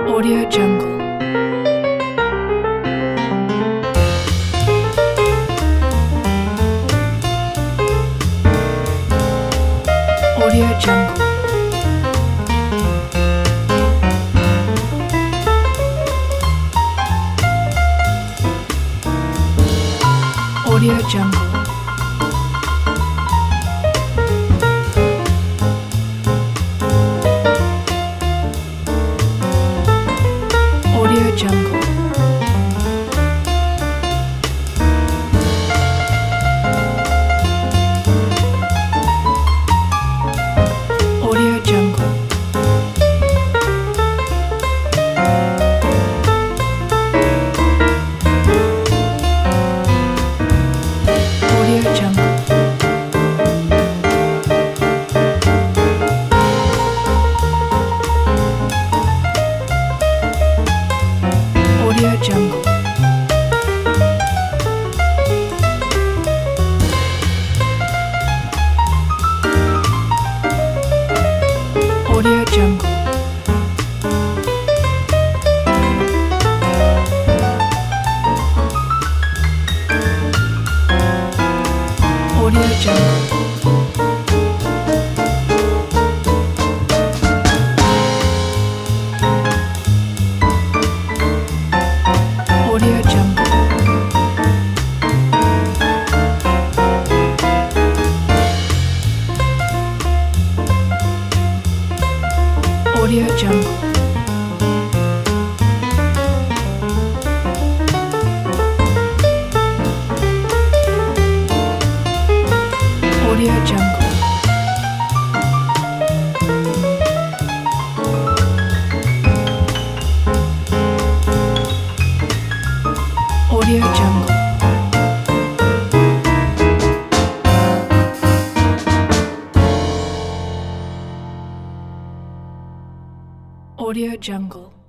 Audio Jungle. Audio Jungle. Audio Jungle. Audio Jungle. Audio Jungle. Audio Jungle. Audio Jungle. Audio Jungle. Audio Jungle. Audio Jungle. Audio Jungle. Audio Jungle. Audio Jungle. Audio Jungle.